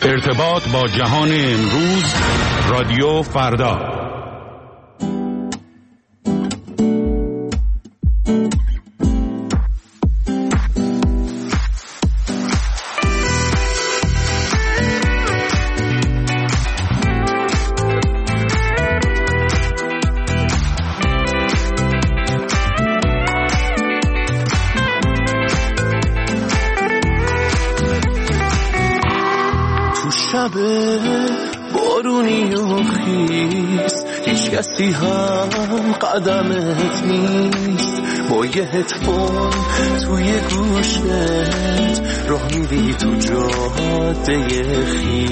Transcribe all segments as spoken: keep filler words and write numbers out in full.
ارتباط با جهان امروز، رادیو فردا. بارونی و خیس هیچ کسی هم قدمت نیست، با یه هدفون توی گوشت راه میری تو جاده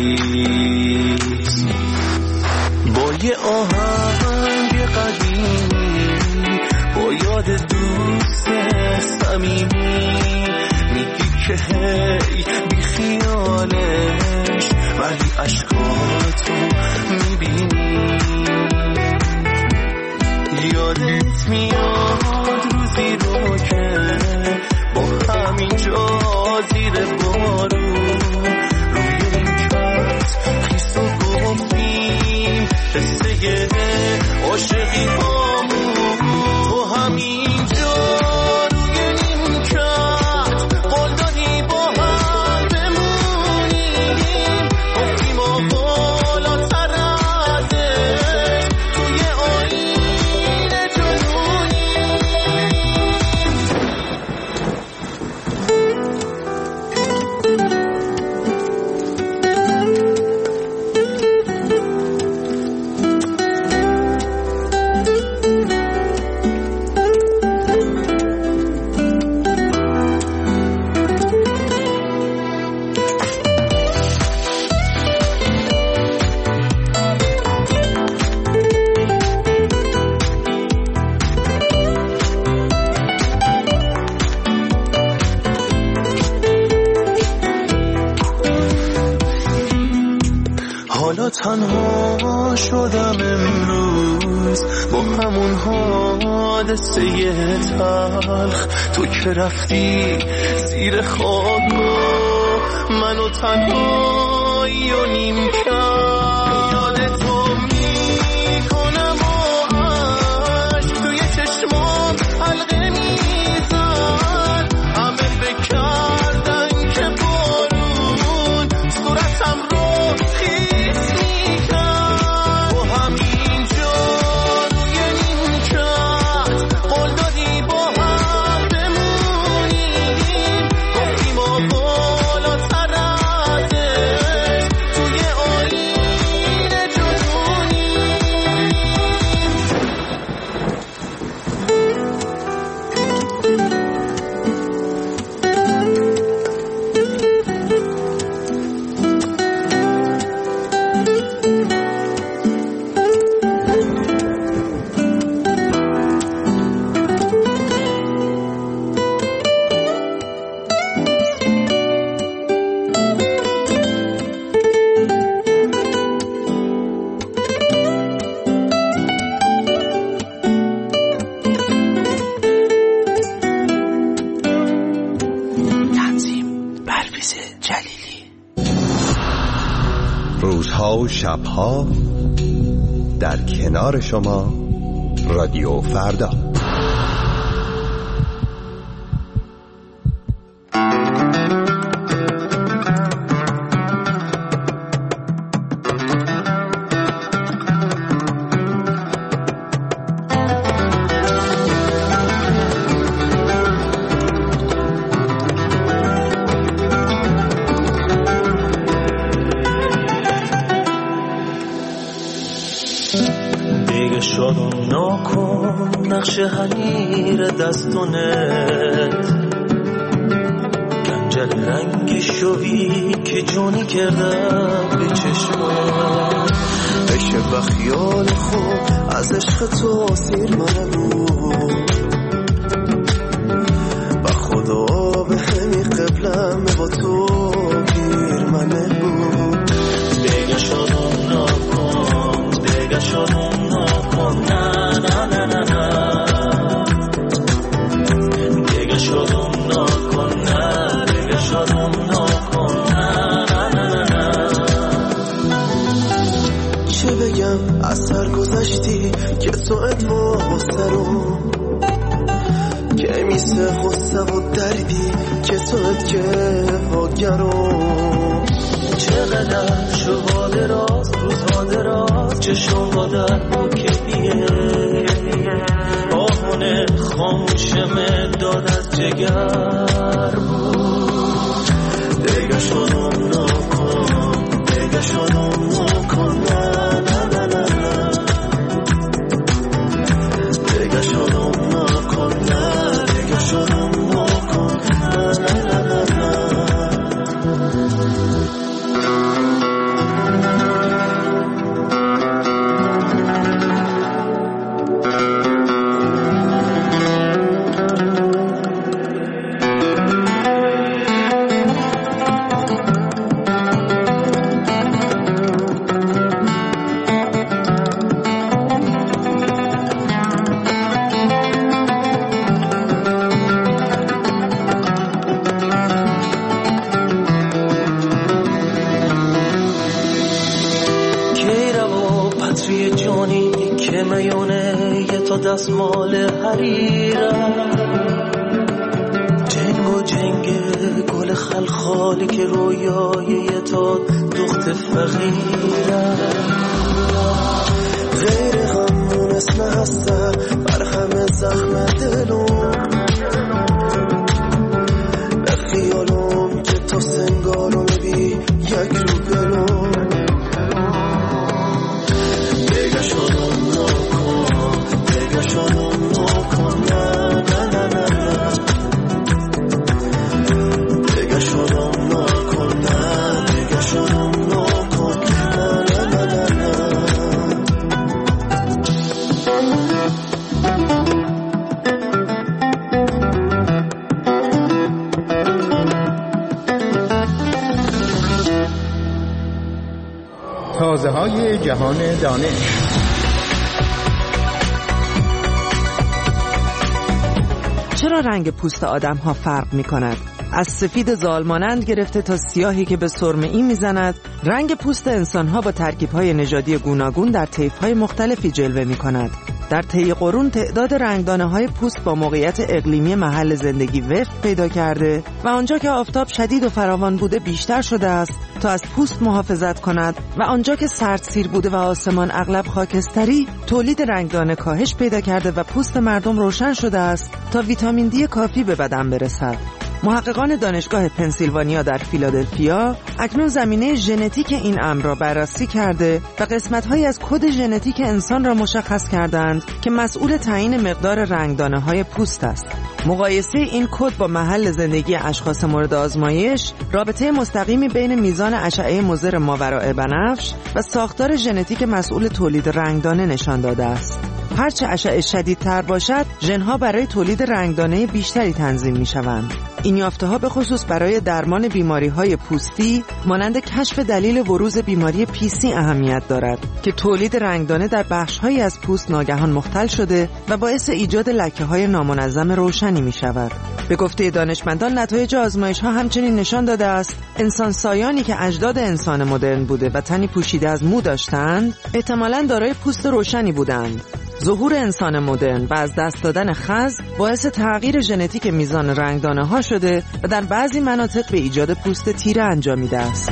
خیس، با یه آهنگ قدیمی، با یاد دوست صمیمی، میگی که هی بی خیالش ولی عشقاتو میبینی. یادت میاد روزی رو که با همینجا زیر بارون روی این کت خیس و گفتیم قصه عاشقی هامون، تو همینجا روی این کت قول دادی با هم بمونیم، گفتیم و بالاتر ازش توی آینه جنونیم. حالا تنها شدم امروز با همون حادثه تلخ، تو که رفتی زیر خاک منو تنهایی و نیم کرد. یاد تو میکنم و عشق توی چشمام حلقه میزد، همه بکردن که بارون صورتم رو خیس میکرد، با همینجا روی نیمکت قول دادی با هم بمونیم، گفتیم و بالاتر ازش توی آینه جنونیم. روزها و شبها در کنار شما، رادیو فردا. نقش حنیر دستونت گنجل رنگ شوی که جونی کردم به چشمات، بشه بخیال خوب از عشق تو سیر من بود و خدا به همی قبلم با تو گیر من بود. بگه شادم نکن، بگه شادم نکن، نه نه نه نه نه، بگه شادم نکن، نه بگه شادم نکن، نه نه نه نه نه. تو که هاگرم چقدر شبا دراز روزها دراز چشم با در بکیه آهونه خاموشم داد از جگر بود دیگه شدم نکن دیگه شدم نکن نه نه نه نه نه دیگه شدم نکن نه دیگه شدم نکن نه نه نه نه نه دستمال حریرم جنگ و جنگ گل خلخالی که رویای تا دخت فقیرم غیر همون اسم هستم بر همه زخم دلم به خیالم که تو سنگارو میبی یک رو بلوم دیگه شدم شدم نکن نه نه نه نه دیگه شدم نکن نه دیگه شدم نکن نه نه نه نه تازه های جهان دانش. چرا رنگ پوست آدم ها فرق می کند؟ از سفید زالمانند گرفته تا سیاهی که به سرمه‌ای میزند، رنگ پوست انسان ها با ترکیب های نژادی گوناگون در طیف های مختلفی جلوه می کند. در طی قرون تعداد رنگدانه های پوست با موقعیت اقلیمی محل زندگی وفق پیدا کرده و آنجا که آفتاب شدید و فراوان بوده بیشتر شده است تا از پوست محافظت کند و آنجا که سردسیر بوده و آسمان اغلب خاکستری تولید رنگدانه کاهش پیدا کرده و پوست مردم روشن شده است تا ویتامین دی کافی به بدن برسد. محققان دانشگاه پنسیلوانیا در فیلادلفیا اکنون زمینه ژنتیک این امر را بررسی کرده و قسمت‌هایی از کد ژنتیک انسان را مشخص کردند که مسئول تعیین مقدار رنگدانه‌های پوست است. مقایسه این کد با محل زندگی اشخاص مورد آزمایش رابطه مستقیمی بین میزان اشعه مضر ماوراء بنفش و ساختار ژنتیک مسئول تولید رنگدانه نشان داده است. هرچه اشعه شدیدتر باشد، ژن‌ها برای تولید رنگدانه بیشتری تنظیم می‌شوند. این یافته‌ها به خصوص برای درمان بیماری‌های پوستی مانند کشف دلیل بروز بیماری پی سی اهمیت دارد که تولید رنگدانه در بخش‌هایی از پوست ناگهان مختل شده و باعث ایجاد لکه‌های نامنظم روشنی می‌شود. به گفته دانشمندان نتایج آزمایش‌ها همچنین نشان داده است انسان سایانی که اجداد انسان مدرن بوده و تنی پوشیده از مو داشتند، احتمالاً دارای پوست روشنی بودند. ظهور انسان مدرن و از دست دادن خز باعث تغییر ژنتیک میزان رنگدانه‌ها شده و در بعضی مناطق به ایجاد پوست تیره انجامیده است.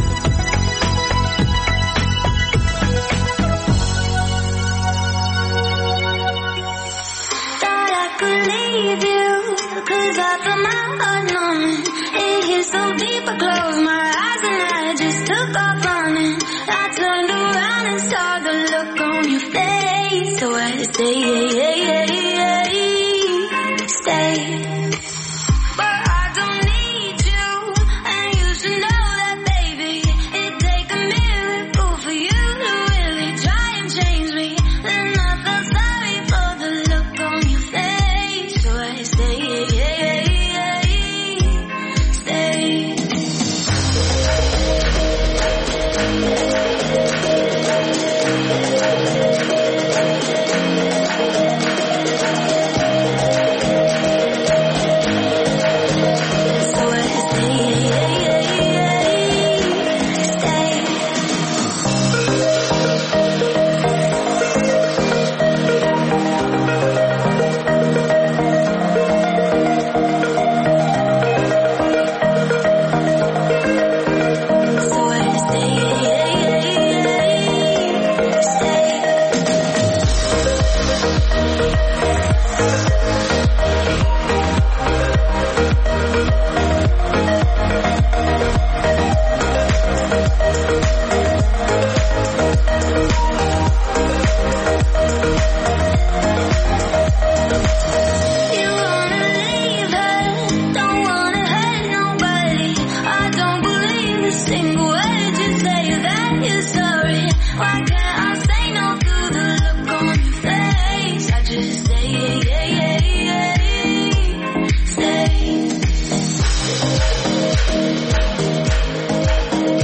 Stay, yeah, yeah, yeah, yeah, stay. But I don't need you, and you should know that, baby. It'd take a miracle for you to really try and change me. Then I felt sorry for the look on your face. So I stay, yeah, yeah, yeah, yeah, stay.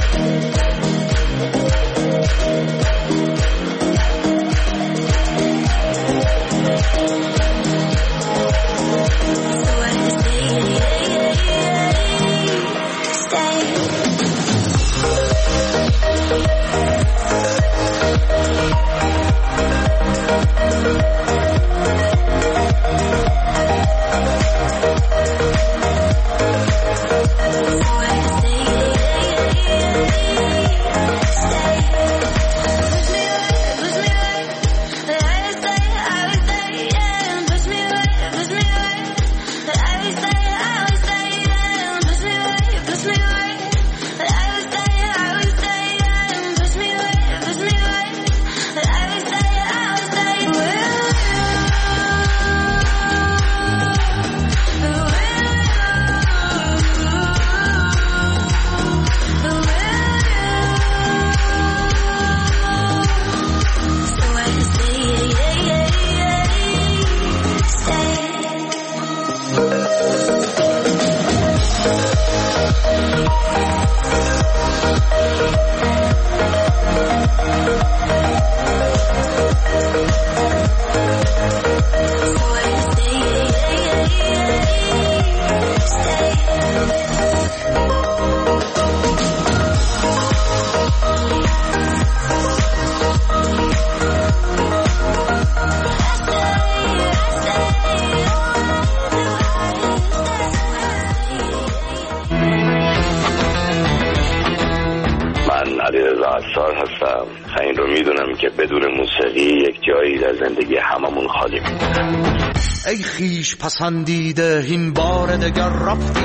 این رو میدونم که بدون موسیقی یک جایی در زندگی هممون خالی میمونه. ای خیش پسندیده این بار دگر رفتی،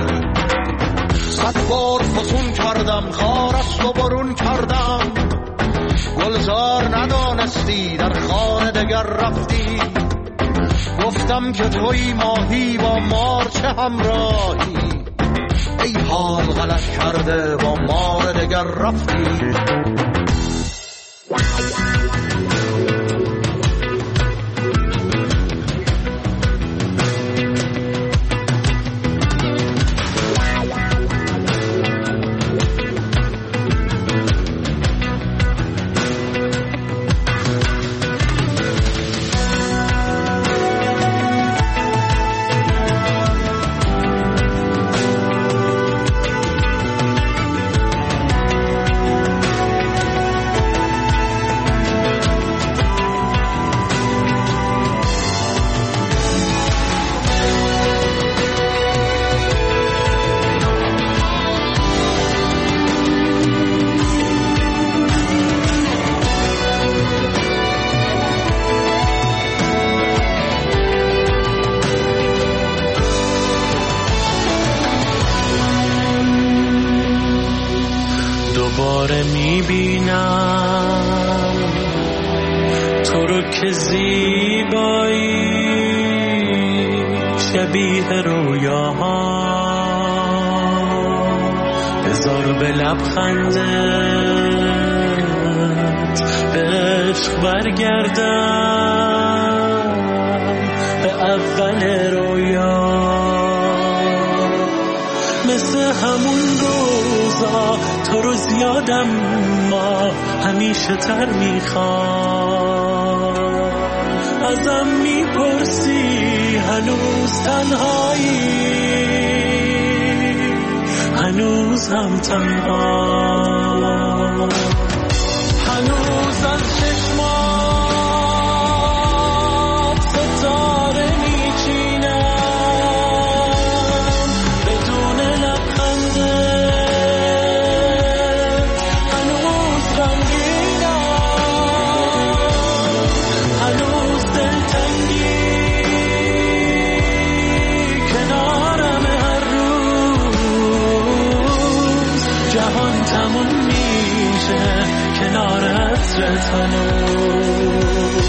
صد بار فسون کردم خارست و برون کردم، گلزار ندانستی در خانه دگر رفتی، گفتم که توی ماهی با مار چه همراهی، ای حال غلط کرده با مار دگر رفتی. دوباره میبینم تو رو که زیبایی شبیه رویاها، بذار به لبخندت به عشق برگردم به اول رویا، مثل همون روزا تو رو زیادم ما همیشه تر میخوام، ازم میپرسی هنوز تنهایی، هنوز هم تنها، هنوز از چشمات ستاره میچینم بدون لبخندت، هنوز غمگینم، هنوز دلتنگی کنارم هر روز، جهان تموم میشه کنار عطرت هنوز.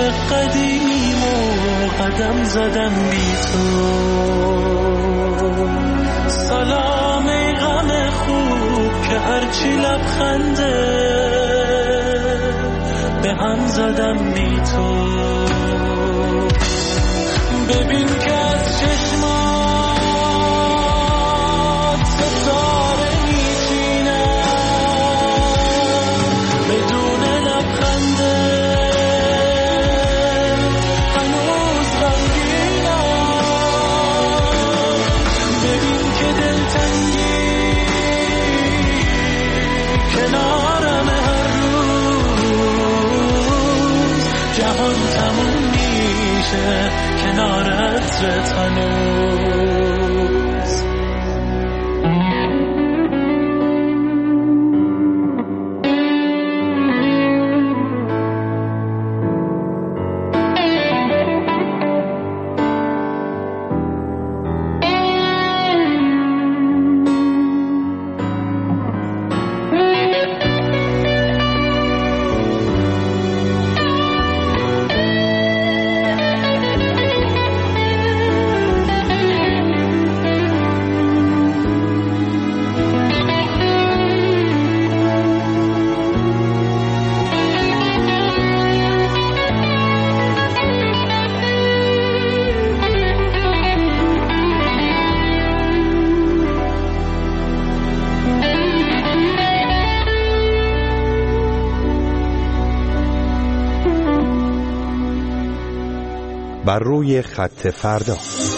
قدیم و قدم زدم بی تو. سلام ای غم خوب که هرچی لبخنده به هم زدم بی تو. ببین که از چشمات ستاره میچینه بدون لبخنده هنوز غمگینم. ببین که دلتنگی کنارم هر روز جهان تموم میشه کنارت هنوز. بر روی خط فردا.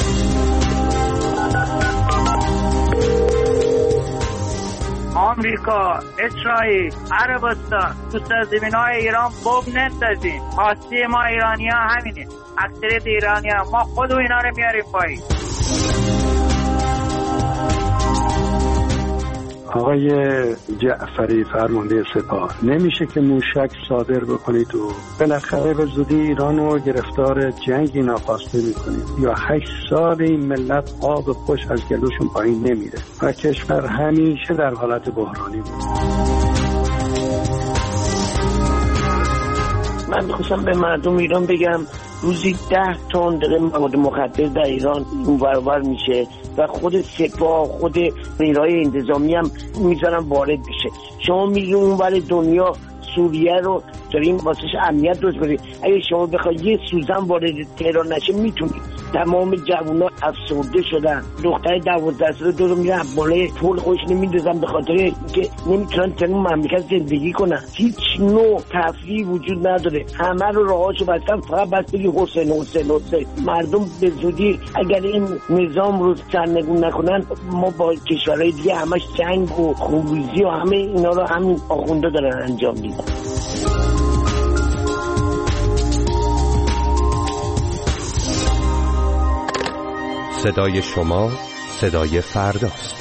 آمریکا، اسرائیل، عربستان تو سرزمین‌های ایران بمب نندازین. خواسته ما ایرانی‌ها همینه. اکثریت ایرانی‌ها ما خود اینا رو میاریم پایین. آقای جعفری فرمانده سپاه، نمیشه که موشک صادر بکنید و بالاخره به زودی ایران رو گرفتار جنگی ناخواسته میکنید. یا هشت سال این ملت آب خوش از گلوشون پایین نمیره و کشور همیشه در حالت بحرانی بود. من میخواستم به مردم ایران بگم روزی ده تن دقیقه مواد مخدر در ایران اونورور میشه و خود سپاه خود نیروهای انتظامی هم میذارن وارد بشه. شما میگی اونور دنیا سوریه رو داریم واسش امنیت درست کنید. اگه شما بخواید یه سوزن وارد تهران نشه میتونید. تمام جوونا افسرده شدن. دختر دوازده ساله دو رو میرن بالای پل خوش نمیندازن به خاطر اینکه نمیتونن تو مملکت زندگی کنن. هیچ نوع تفریحی وجود نداره. همه رو راهاشو بستن، فقط بس بگی حسین حسین حسین. مردم به زودی اگر این نظام رو سرنگون نکنن ما با کشورهای دیگه همش جنگ و خونریزی و همه اینا رو همین آخونده دارن انجام میدن. صدای شما صدای فرداست.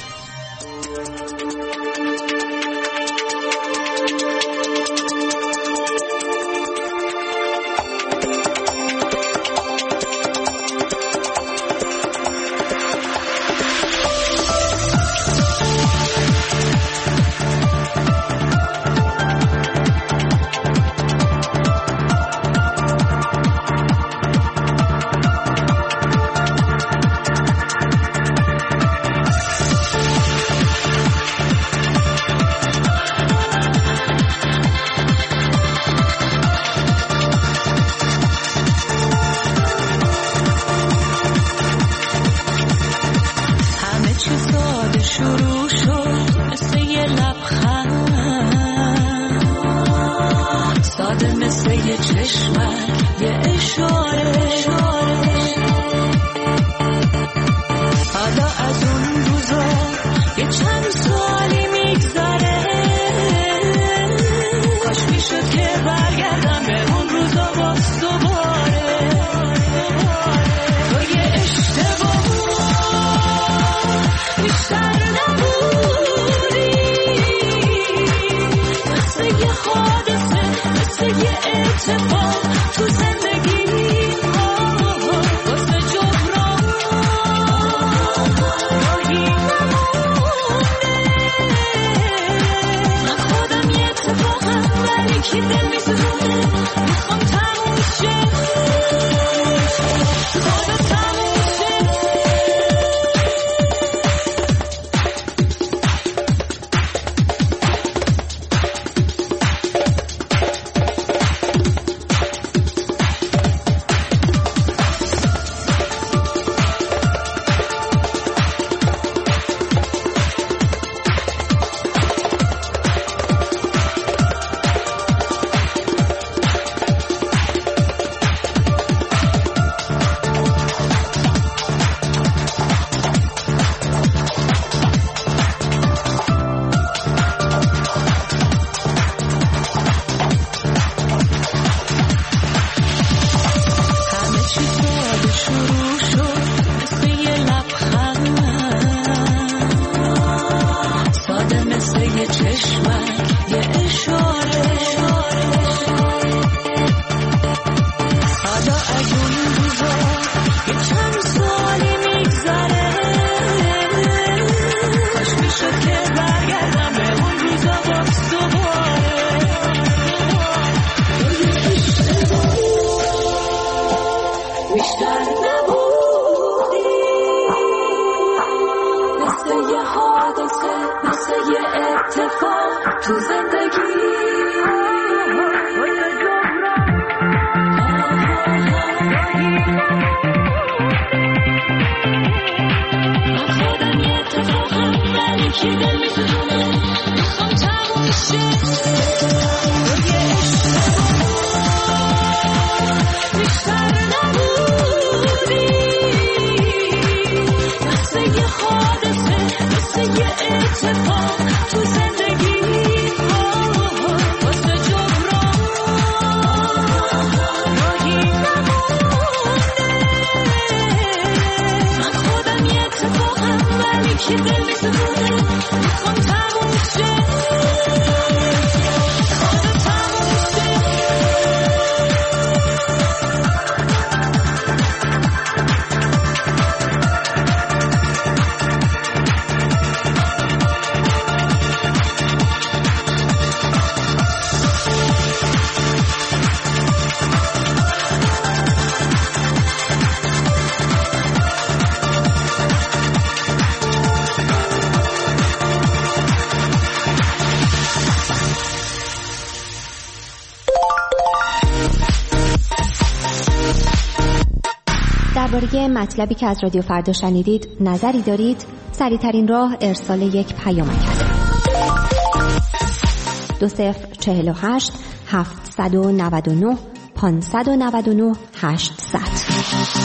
Keep them درباره مطلبی که از رادیو فردا شنیدید نظری دارید؟ سریع‌ترین راه ارسال یک پیامک است. دو صفر چهل و هشت هفتصد و نود و نه پانصد و نود و نه هشتصد.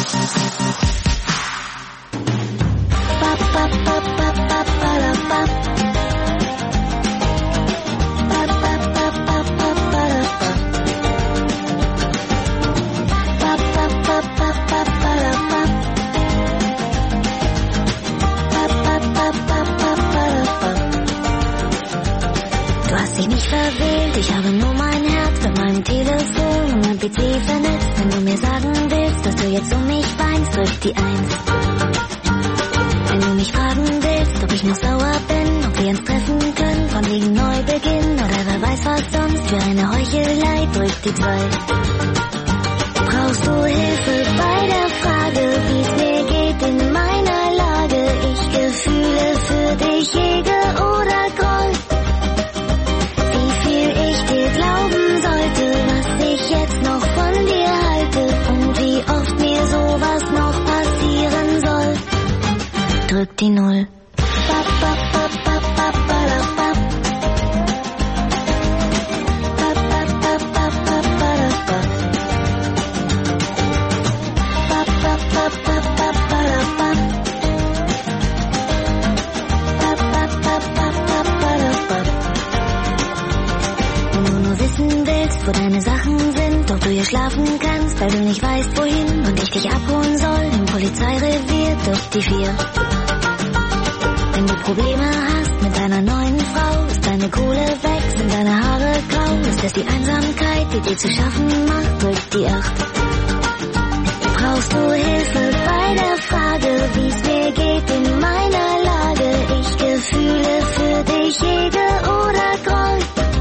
Ich habe nur mein Herz mit meinem Telefon und mein P C vernetzt. Wenn du mir sagen willst, dass du jetzt um mich weinst, drück die Eins. Wenn du mich fragen willst, ob ich noch sauer bin, ob wir uns treffen können, von wegen Neubeginn oder wer weiß was sonst für eine Heuchelei, drück die Zwei. Brauchst du Hilfe bei der Frage, wie es mir geht in meiner Lage? Ich Gefühle für dich hege oder Groll. Glauben sollte, was ich jetzt noch von dir halte und wie oft mir sowas noch passieren soll. Drück die Null. Bap, bap, bap, bap, bap, bap, bap. Bap, bap, bap, bap, bap, bap, bap. Bap, bap, bap, bap, bap, bap, bap. Bap, bap, bap, bap, bap, bap, bap. Willst, wo deine Sachen sind, ob du hier schlafen kannst, weil du nicht weißt, wohin und ich dich abholen soll, im Polizeirevier durch die Vier. Wenn du Probleme hast mit deiner neuen Frau, ist deine Kohle weg, sind deine Haare grau, ist es die Einsamkeit, die dir zu schaffen macht, drück die Acht. Brauchst du Hilfe bei der Frage, wie es mir geht in meiner Lage, ich Gefühle für dich hege oder Groll.